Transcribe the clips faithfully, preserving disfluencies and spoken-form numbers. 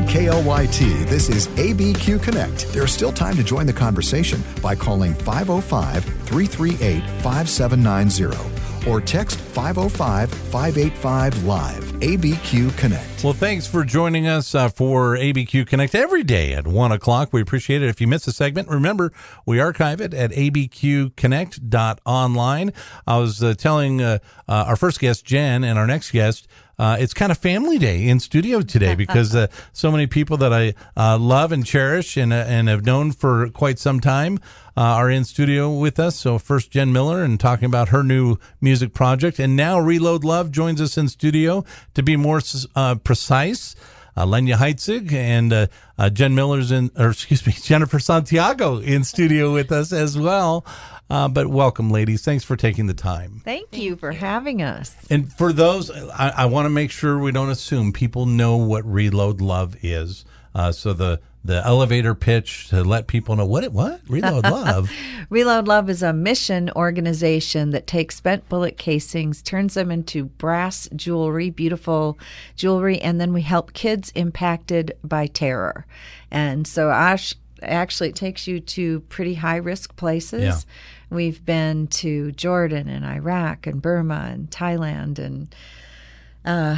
K L Y T, this is A B Q Connect. There's still time to join the conversation by calling five oh five, three three eight, five seven nine zero or text five oh five, five eight five, live. A B Q Connect. Well, thanks for joining us uh, for A B Q Connect every day at one o'clock. We appreciate it. If you missed a segment, remember, we archive it at a b q connect dot online. I was uh, telling uh, uh, our first guest, Jen, and our next guest, Uh, it's kind of family day in studio today because uh, so many people that I uh, love and cherish and uh, and have known for quite some time uh, are in studio with us. So first Jen Miller and talking about her new music project, and now Reload Love joins us in studio to be more uh, precise. Uh, Lenya Heitzig and uh, uh, Jen Miller's in, or excuse me, Jennifer Santiago in studio with us as well. Uh, but welcome, ladies. Thanks for taking the time. Thank, Thank you for you. having us. And for those, I, I want to make sure we don't assume people know what Reload Love is. Uh, so the the elevator pitch to let people know what it what Reload Love. Reload Love is a mission organization that takes spent bullet casings, turns them into brass jewelry, beautiful jewelry, and then we help kids impacted by terror. And so Ash, actually, it takes you to pretty high risk places. Yeah. We've been to Jordan and Iraq and Burma and Thailand and uh,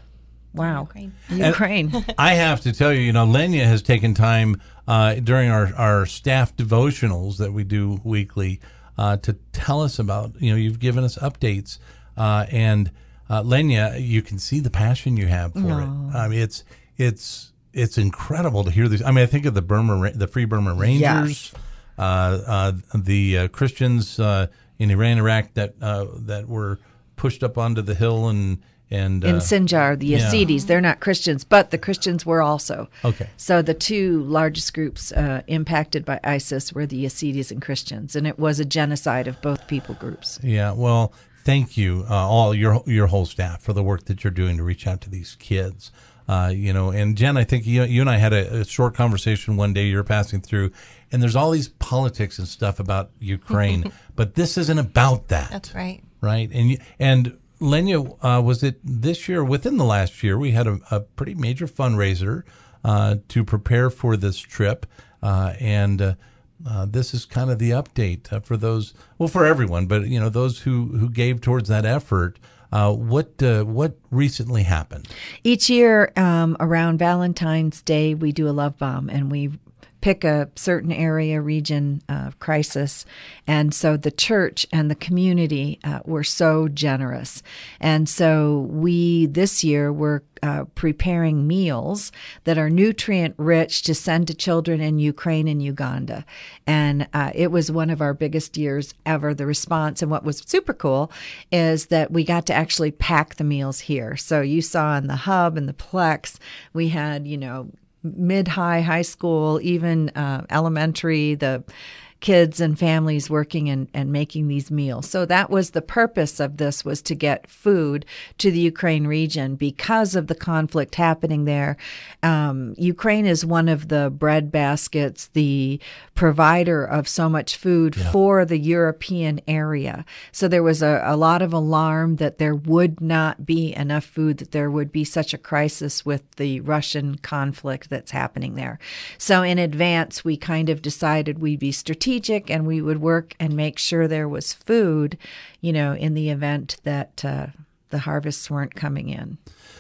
wow, Ukraine. Ukraine. I have to tell you, you know, Lenya has taken time uh, during our, our staff devotionals that we do weekly uh, to tell us about, you know, you've given us updates. Uh, and uh, Lenya, you can see the passion you have for no. it. I mean, it's it's it's incredible to hear these. I mean, I think of the Burma, the Free Burma Rangers. Yes. Uh, uh, the uh, Christians uh, in Iran, Iraq that uh, that were pushed up onto the hill and and uh, in Sinjar, the Yazidis. Yeah. They're not Christians, but the Christians were also. Okay. So the two largest groups uh, impacted by ISIS were the Yazidis and Christians, and it was a genocide of both people groups. Yeah. Well, thank you, uh, all your your whole staff, for the work that you're doing to reach out to these kids. Uh, you know, and Jen, I think you, you and I had a, a short conversation one day. You were passing through, and there's all these politics and stuff about Ukraine, but this isn't about that. That's right. Right, and and Lenya, uh, was it this year? Within the last year, we had a, a pretty major fundraiser uh, to prepare for this trip, uh, and uh, uh, this is kind of the update uh, for those. Well, for everyone, but you know, those who who gave towards that effort. Uh, what uh, what recently happened? Each year um, around Valentine's Day, we do a love bomb, and we pick a certain area, region of crisis. And so the church and the community uh, were so generous. And so we, this year, were uh, preparing meals that are nutrient rich to send to children in Ukraine and Uganda. And uh, it was one of our biggest years ever, the response. And what was super cool is that we got to actually pack the meals here. So you saw in the hub and the Plex, we had, you know, mid-high, high school, even uh, elementary, the kids and families working and, and making these meals. So that was the purpose of this, was to get food to the Ukraine region because of the conflict happening there. Um, Ukraine is one of the bread baskets, the provider of so much food yeah. for the European area. So there was a, a lot of alarm that there would not be enough food, that there would be such a crisis with the Russian conflict that's happening there. So in advance, we kind of decided we'd be strategic and we would work and make sure there was food, you know, in the event that uh, the harvests weren't coming in.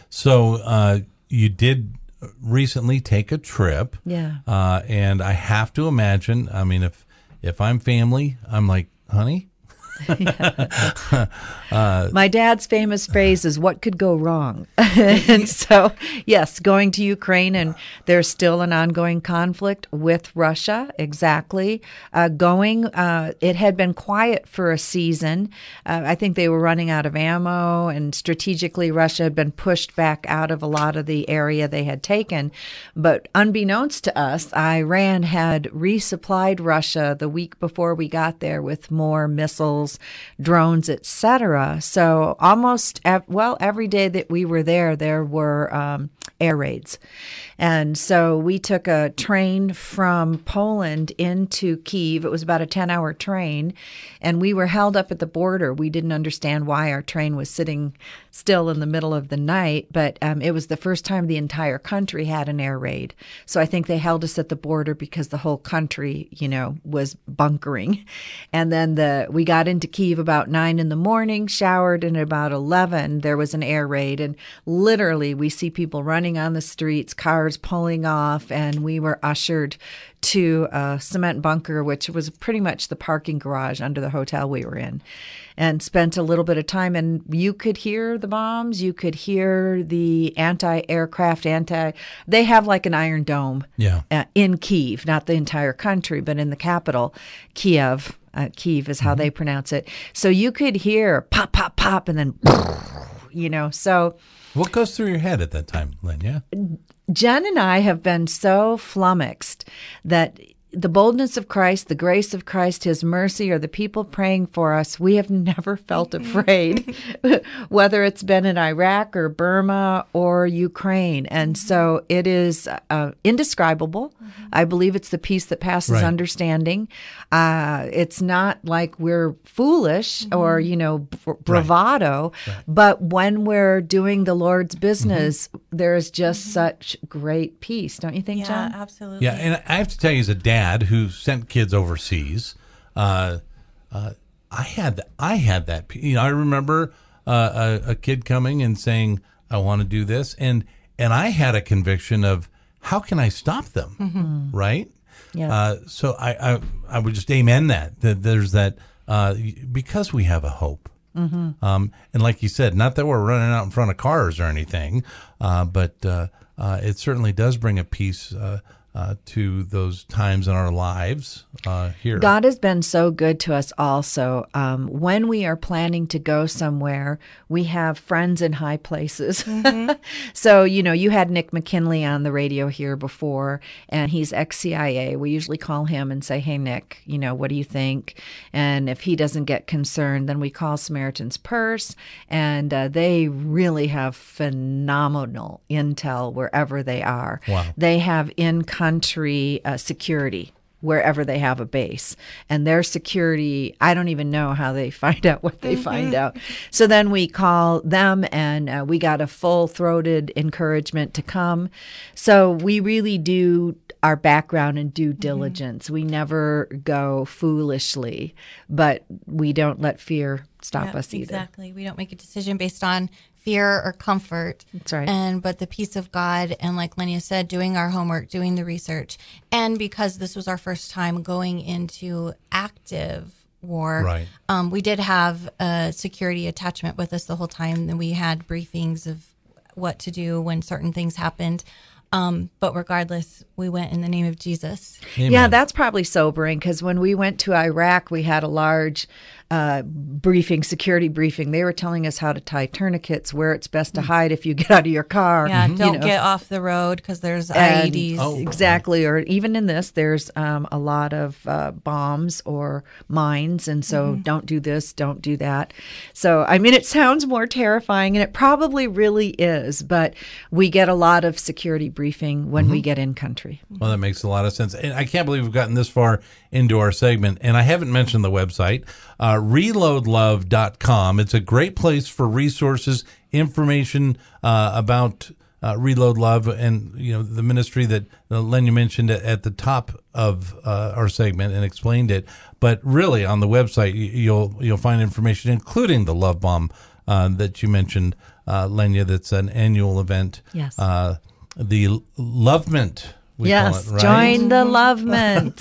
So uh, you did recently take a trip. Yeah. Uh, and I have to imagine, I mean, if if I'm family, I'm like, honey, uh, My dad's famous phrase is, what could go wrong? And so, yes, going to Ukraine, and there's still an ongoing conflict with Russia, exactly. Uh, going, uh, it had been quiet for a season. Uh, I think they were running out of ammo, and strategically Russia had been pushed back out of a lot of the area they had taken. But unbeknownst to us, Iran had resupplied Russia the week before we got there with more missiles, drones, et cetera. So almost, well, every day that we were there, there were um, air raids. And so we took a train from Poland into Kyiv. It was about a ten-hour train, and we were held up at the border. We didn't understand why our train was sitting still in the middle of the night, but um, it was the first time the entire country had an air raid. So I think they held us at the border because the whole country, you know, was bunkering. And then the we got into Kyiv about nine in the morning, showered, and at about eleven there was an air raid. And literally we see people running on the streets, cars pulling off, and we were ushered to a cement bunker, which was pretty much the parking garage under the hotel we were in, and spent a little bit of time. And you could hear the bombs. You could hear the anti-aircraft, anti, they have like an Iron Dome Yeah. uh, in Kyiv, not the entire country, but in the capital, Kiev. Uh, Kyiv is how Mm-hmm. they pronounce it. So you could hear pop, pop, pop, and then, you know, so What goes through your head at that time, Lynn? Yeah. Jen and I have been so flummoxed that the boldness of Christ, the grace of Christ, His mercy, or the people praying for us, we have never felt afraid, whether it's been in Iraq or Burma or Ukraine. And so it is uh, indescribable. I believe it's the peace that passes Right. understanding. Uh, it's not like we're foolish or, you know, br- bravado, but when we're doing the Lord's business, there's just such great peace. Don't you think, Yeah, John? absolutely. Yeah, and I have to tell you, as a dad who sent kids overseas, uh, uh, I had th- I had that. You know, I remember uh, a, a kid coming and saying, "I want to do this," and and I had a conviction of how can I stop them, right? Yeah. Uh, so I, I I would just amen that that there's that uh, because we have a hope. Mm-hmm. Um, and like you said, not that we're running out in front of cars or anything, uh, but uh, uh, it certainly does bring a peace uh, uh, to those times in our lives uh, here. God has been so good to us also. Um, when we are planning to go somewhere, we have friends in high places. So, you know, you had Nick McKinley on the radio here before, and he's ex-C I A. We usually call him and say, hey, Nick, you know, what do you think? And if he doesn't get concerned, then we call Samaritan's Purse, and uh, they really have phenomenal intel wherever they are. Wow. They have in-country uh, security wherever they have a base. And their security, I don't even know how they find out what they find out. So then we call them, and uh, we got a full-throated encouragement to come. So we really do our background and due diligence. We never go foolishly, but we don't let fear stop Yeah, us either. Exactly. We don't make a decision based on fear or comfort. That's right. And but the peace of God, and like Lenya said, doing our homework, doing the research, and because this was our first time going into active war, Right. um, we did have a security attachment with us the whole time, and we had briefings of what to do when certain things happened. Um, but regardless, we went in the name of Jesus. Amen. Yeah, that's probably sobering, because when we went to Iraq, we had a large uh, briefing, security briefing. They were telling us how to tie tourniquets, where it's best to hide if you get out of your car. Yeah, you don't know. get off the road because there's And- I E Ds. Oh. Exactly. Or even in this, there's um, a lot of uh, bombs or mines. And so don't do this, don't do that. So, I mean, it sounds more terrifying, and it probably really is. But we get a lot of security briefing when we get in country. Well, that makes a lot of sense. And I can't believe we've gotten this far into our segment. And I haven't mentioned the website, uh, reload love dot com. It's a great place for resources, information uh, about uh, Reload Love and, you know, the ministry that uh, Lenya mentioned at, at the top of uh, our segment and explained it. But really, on the website, you- you'll you'll find information, including the Love Bomb uh, that you mentioned, uh, Lenya. That's an annual event. Yes. Uh, the Lovement. We yes. call it, right? Join the Lovement.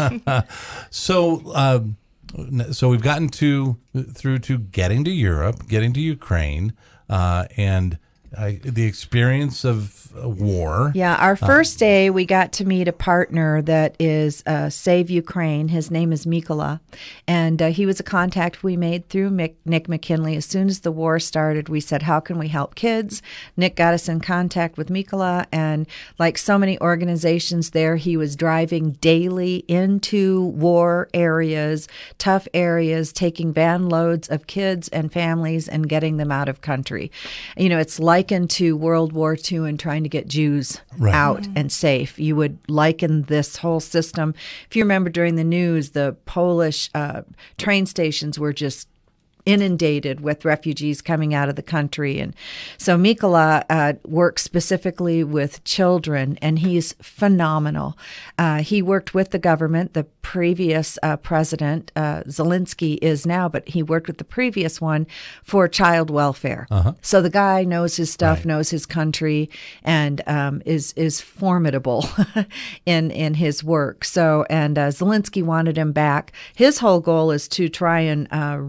So, um, so we've gotten to through to getting to Europe, getting to Ukraine, uh, and uh, the experience of uh, war. Yeah, our first day we got to meet a partner that is uh, Save Ukraine. His name is Mikola, and uh, he was a contact we made through Mick, Nick McKinley. As soon as the war started, we said, how can we help kids? Nick got us in contact with Mikola, and like so many organizations there, he was driving daily into war areas, tough areas, taking van loads of kids and families and getting them out of country. You know, it's likened to World War Two and trying to get Jews Right. out and safe. You would liken this whole system. If you remember during the news, the Polish uh, train stations were just inundated with refugees coming out of the country. And so Mikola uh, works specifically with children, and he's phenomenal. Uh, he worked with the government. The previous uh, president, uh, Zelensky, is now, but he worked with the previous one for child welfare. Uh-huh. So the guy knows his stuff, right. knows his country, and um, is is formidable in in his work. So, and uh, Zelensky wanted him back. His whole goal is to try and uh,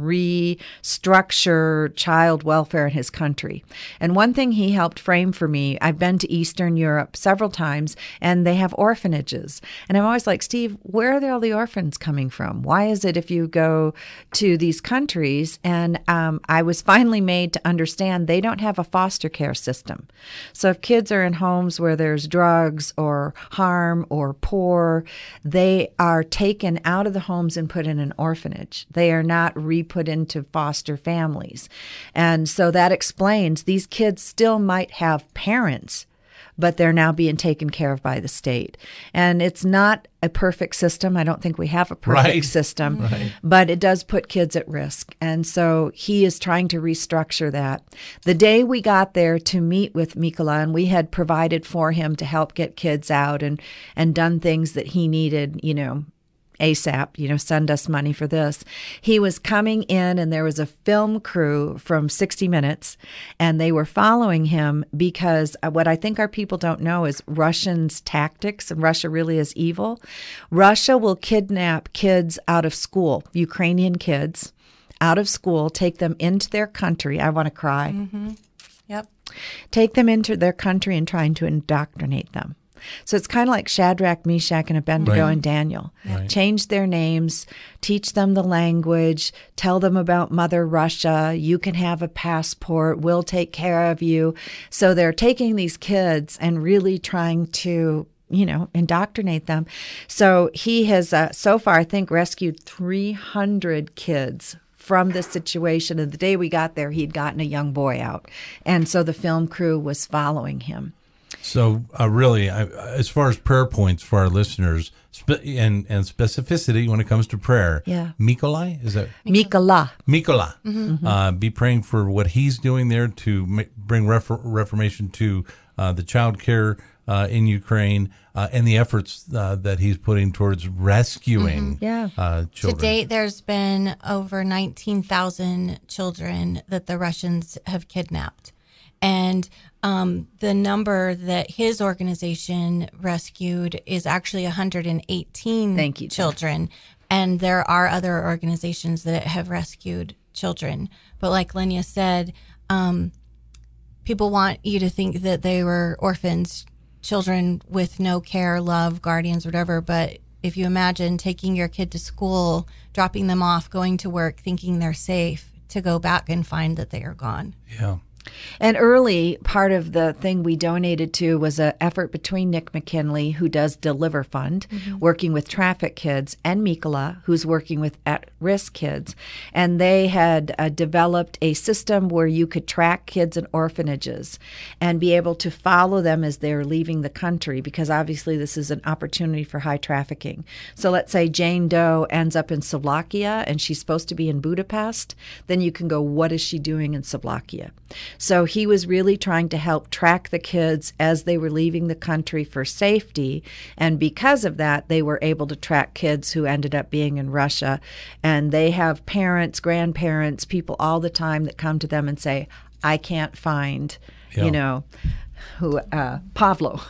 restructure child welfare in his country. And one thing he helped frame for me, I've been to Eastern Europe several times, and they have orphanages. And I'm always like, Steve, where are all the orphans coming from? Why is it if you go to these countries? And um, I was finally made to understand they don't have a foster care system. So if kids are in homes where there's drugs or harm or poor, they are taken out of the homes and put in an orphanage. They are not re-put into foster families. And so that explains these kids still might have parents, but they're now being taken care of by the state. And it's not a perfect system. I don't think we have a perfect right. system, right. but it does put kids at risk. And so he is trying to restructure that. The day we got there to meet with Mikola, and we had provided for him to help get kids out and, and done things that he needed, you know, ASAP, you know, send us money for this. He was coming in, and there was a film crew from sixty minutes, and they were following him because what I think our people don't know is Russians' tactics, and Russia really is evil. Russia will kidnap kids out of school, Ukrainian kids out of school, take them into their country. I want to cry. Mm-hmm. Yep. Take them into their country and trying to indoctrinate them. So it's kind of like Shadrach, Meshach, and Abednego right. and Daniel. Right. Change their names, teach them the language, tell them about Mother Russia. You can have a passport. We'll take care of you. So they're taking these kids and really trying to, you know, indoctrinate them. So he has uh, so far, I think, rescued three hundred kids from this situation. And the day we got there, he'd gotten a young boy out. And so the film crew was following him. So uh, really, I, as far as prayer points for our listeners spe- and, and specificity when it comes to prayer, yeah. Mikolai, is that? Mikola. Mikola. Mm-hmm. Uh, be praying for what he's doing there to ma- bring refor- reformation to uh, the child care uh, in Ukraine uh, and the efforts uh, that he's putting towards rescuing mm-hmm. yeah. uh, children. To date, there's been over nineteen thousand children that the Russians have kidnapped. And um, the number that his organization rescued is actually one hundred eighteen Thank you, children. Jen. And there are other organizations that have rescued children. But like Lenya said, um, people want you to think that they were orphans, children with no care, love, guardians, whatever. But if you imagine taking your kid to school, dropping them off, going to work, thinking they're safe, to go back and find that they are gone. Yeah. And early, part of the thing we donated to was an effort between Nick McKinley, who does Deliver Fund, mm-hmm. working with traffic kids, and Mikola, who's working with at-risk kids. And they had uh, developed a system where you could track kids in orphanages and be able to follow them as they're leaving the country, because obviously this is an opportunity for high trafficking. So let's say Jane Doe ends up in Slovakia and she's supposed to be in Budapest, then you can go, what is she doing in Slovakia? So he was really trying to help track the kids as they were leaving the country for safety. And because of that, they were able to track kids who ended up being in Russia. And they have parents, grandparents, people all the time that come to them and say, I can't find, yeah. you know, who uh, Pavlo.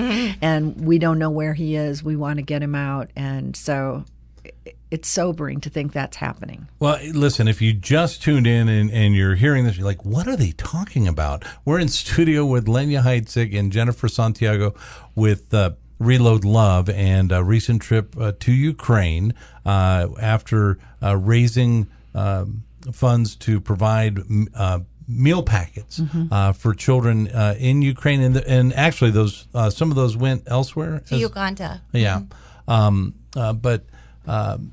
And we don't know where he is. We want to get him out. And so it's sobering to think that's happening. Well, listen, if you just tuned in and, and you're hearing this, you're like, what are they talking about? We're in studio with Lenya Heitzig and Jennifer Santiago with uh, Reload Love and a recent trip uh, to Ukraine uh, after uh, raising uh, funds to provide uh, meal packets mm-hmm. uh, for children uh, in Ukraine. And, the, and actually, those uh, some of those went elsewhere. To As, Uganda. Yeah. Mm-hmm. Um, uh, but... Um,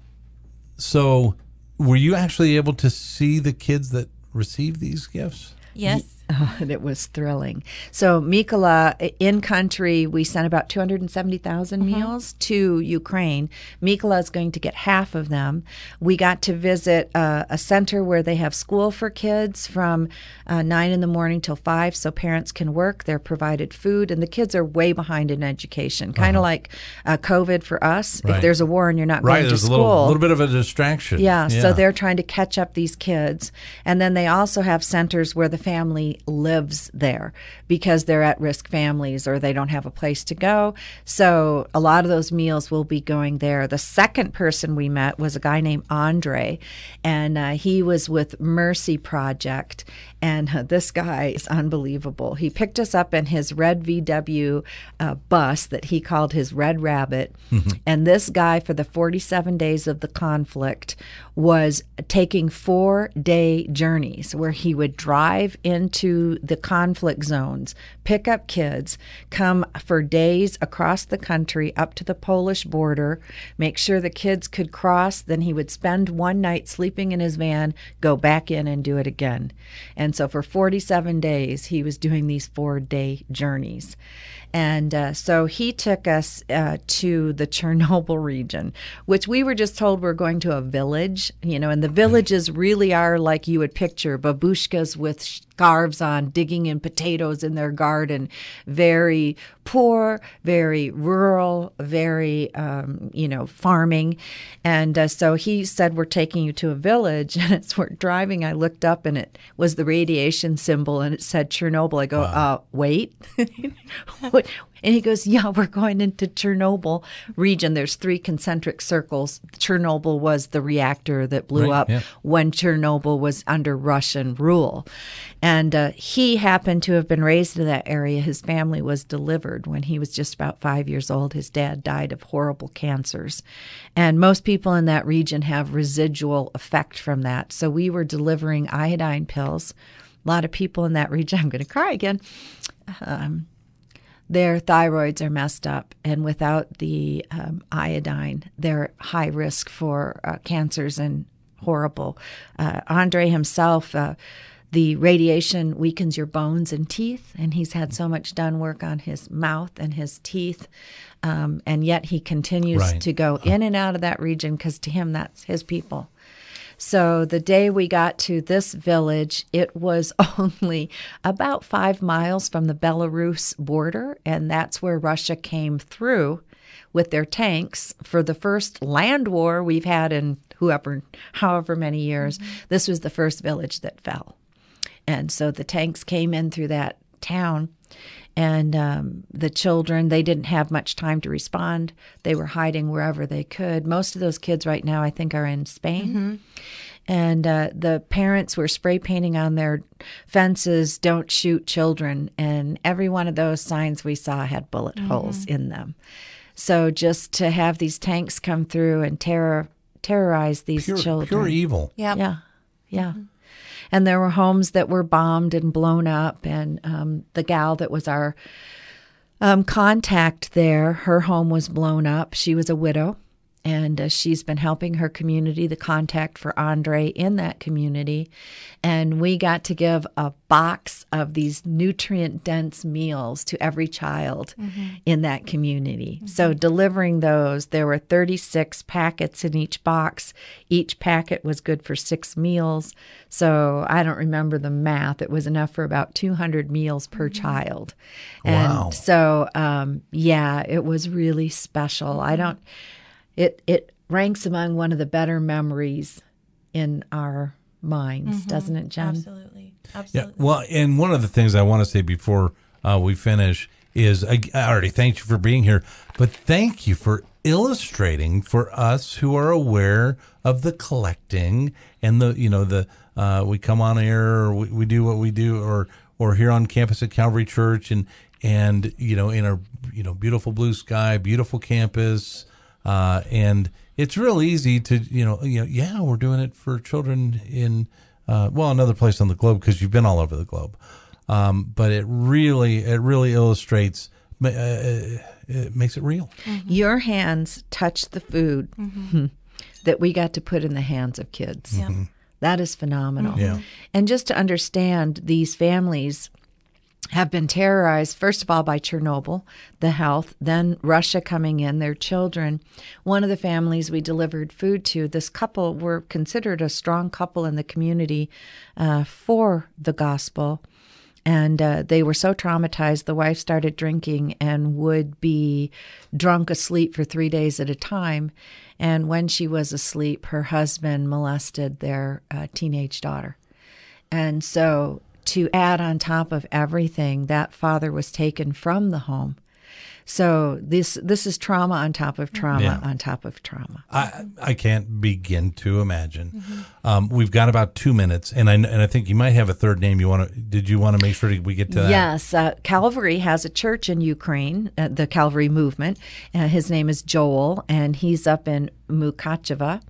So, were you actually able to see the kids that received these gifts? Yes. Uh, and it was thrilling. So Mykola, in country, we sent about two hundred seventy thousand mm-hmm. meals to Ukraine. Mykola is going to get half of them. We got to visit uh, a center where they have school for kids from uh, nine in the morning till five, so parents can work. They're provided food, and the kids are way behind in education, kind of uh-huh. like uh, COVID for us. Right. If there's a war and you're not right, going to there's school. a little, little bit of a distraction. Yeah, yeah, so they're trying to catch up these kids. And then they also have centers where the family lives there because they're at-risk families or they don't have a place to go. So a lot of those meals will be going there. The second person we met was a guy named Andre, and uh, he was with Mercy Project. And uh, this guy is unbelievable. He picked us up in his red V W uh, bus that he called his Red Rabbit. Mm-hmm. And this guy, for the forty-seven days of the conflict, was taking four-day journeys where he would drive into the conflict zones, pick up kids, come for days across the country up to the Polish border, make sure the kids could cross. Then he would spend one night sleeping in his van, go back in and do it again. And so for forty-seven days, he was doing these four-day journeys. And uh, so he took us uh, to the Chernobyl region, which we were just told we're going to a village, you know, and the villages really are like you would picture, babushkas with scarves on, digging in potatoes in their garden, very poor, very rural, very, um, you know, farming. And uh, so he said, we're taking you to a village. And as we're driving, I looked up and it was the radiation symbol and it said Chernobyl. I go, wow. uh, wait. And he goes, yeah, we're going into Chernobyl region. There's three concentric circles. Chernobyl was the reactor that blew right, up yeah. when Chernobyl was under Russian rule. And uh, he happened to have been raised in that area. His family was delivered when he was just about five years old. His dad died of horrible cancers. And most people in that region have residual effect from that. So we were delivering iodine pills. A lot of people in that region, I'm going to cry again, um, their thyroids are messed up, and without the um, iodine, they're high risk for uh, cancers and horrible. Uh, Andre himself, uh, the radiation weakens your bones and teeth, and he's had so much done work on his mouth and his teeth, um, and yet he continues right. to go in and out of that region because to him, that's his people. So the day we got to this village, it was only about five miles from the Belarus border, and that's where Russia came through with their tanks for the first land war we've had in whoever, however many years. Mm-hmm. This was the first village that fell. And so the tanks came in through that town, and um, the children, they didn't have much time to respond. They were hiding wherever they could. Most of those kids right now, I think, are in Spain. Mm-hmm. And uh, the parents were spray painting on their fences, "Don't shoot children." And every one of those signs we saw had bullet mm-hmm. holes in them. So just to have these tanks come through and terror, terrorize these pure, children. Pure evil. Yep. Yeah. Yeah. Mm-hmm. And there were homes that were bombed and blown up. And um, the gal that was our um, contact there, her home was blown up. She was a widow. And uh, she's been helping her community, the contact for Andre in that community. And we got to give a box of these nutrient-dense meals to every child mm-hmm. in that community. Mm-hmm. So delivering those, there were thirty-six packets in each box. Each packet was good for six meals. So I don't remember the math. It was enough for about two hundred meals per mm-hmm. child. And wow. so, um, yeah, it was really special. I don't... It it ranks among one of the better memories in our minds, mm-hmm. doesn't it, Jen? Absolutely. Absolutely. Yeah. Well, and one of the things I want to say before uh, we finish is I, I already thanked you for being here, but thank you for illustrating for us who are aware of the collecting and the, you know, the uh, we come on air or we, we do what we do or or here on campus at Calvary Church and and you know in a you know beautiful blue sky, beautiful campus. Uh, and it's real easy to, you know, you know, yeah, we're doing it for children in, uh, well, another place on the globe because you've been all over the globe. Um, but it really, it really illustrates, uh, it makes it real. Mm-hmm. Your hands touch the food mm-hmm. that we got to put in the hands of kids. Mm-hmm. That is phenomenal. Yeah. And just to understand, these families have been terrorized, first of all, by Chernobyl, the health, then Russia coming in, their children. One of the families we delivered food to, this couple were considered a strong couple in the community uh, for the gospel. And uh, they were so traumatized, the wife started drinking and would be drunk asleep for three days at a time. And when she was asleep, her husband molested their uh, teenage daughter. And so to add on top of everything, that father was taken from the home. So this this is trauma on top of trauma Yeah. on top of trauma. I I can't begin to imagine. Mm-hmm. Um, we've got about two minutes, and I and I think you might have a third name. You want to? Did you want to make sure we get to that? Yes, uh, Calvary has a church in Ukraine, uh, the Calvary movement. Uh, his name is Joel, and he's up in Mukachevo.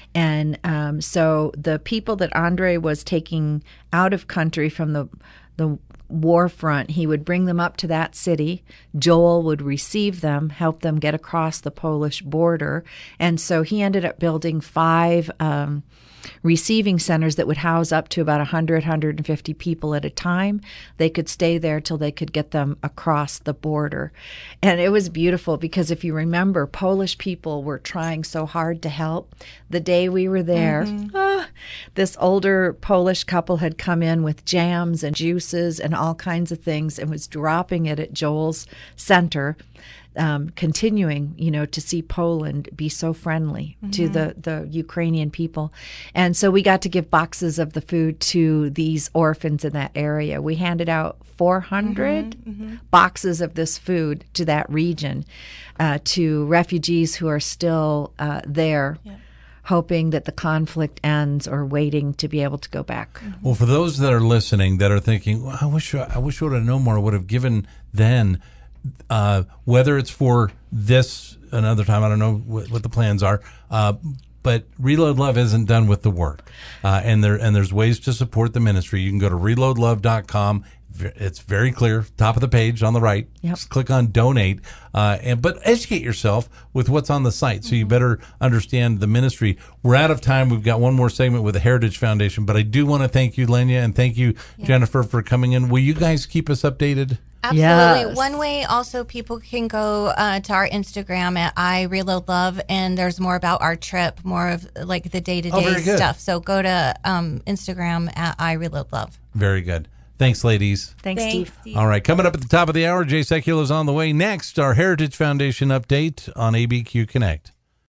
And um, so the people that Andre was taking out of country from the the war front, he would bring them up to that city. Joel would receive them, help them get across the Polish border. And so he ended up building five um, receiving centers that would house up to about one hundred, one hundred fifty people at a time. They could stay there till they could get them across the border. And it was beautiful because if you remember, Polish people were trying so hard to help. The day we were there, mm-hmm. ah, this older Polish couple had come in with jams and juices and all kinds of things and was dropping it at Joel's center. Um, continuing, you know, to see Poland be so friendly mm-hmm. to the, the Ukrainian people. And so we got to give boxes of the food to these orphans in that area. We handed out four hundred mm-hmm, mm-hmm. boxes of this food to that region, uh, to refugees who are still uh, there. Yep. Hoping that the conflict ends or waiting to be able to go back. Well, for those that are listening that are thinking, well, I wish I wish I would have known more, I would have given then, uh, whether it's for this another time, I don't know what, what the plans are, uh, but Reload Love isn't done with the work. Uh, and there and there's ways to support the ministry. You can go to reload love dot com. It's very clear, top of the page on the right. Yep. Just click on donate, uh, and but educate yourself with what's on the site, so you better understand the ministry. We're out of time. We've got one more segment with the Heritage Foundation, but I do want to thank you, Lenya, and thank you, yeah. Jennifer, for coming in. Will you guys keep us updated? Absolutely. Yes. One way also people can go uh, to our Instagram at I Reload Love, and there's more about our trip, more of like the day to day stuff. So go to um, Instagram at I Reload Love. Very good. Thanks, ladies. Thanks, Thanks Steve. Steve. All right, coming up at the top of the hour, Jay Sekulow is on the way. Next, our Heritage Foundation update on A B Q Connect.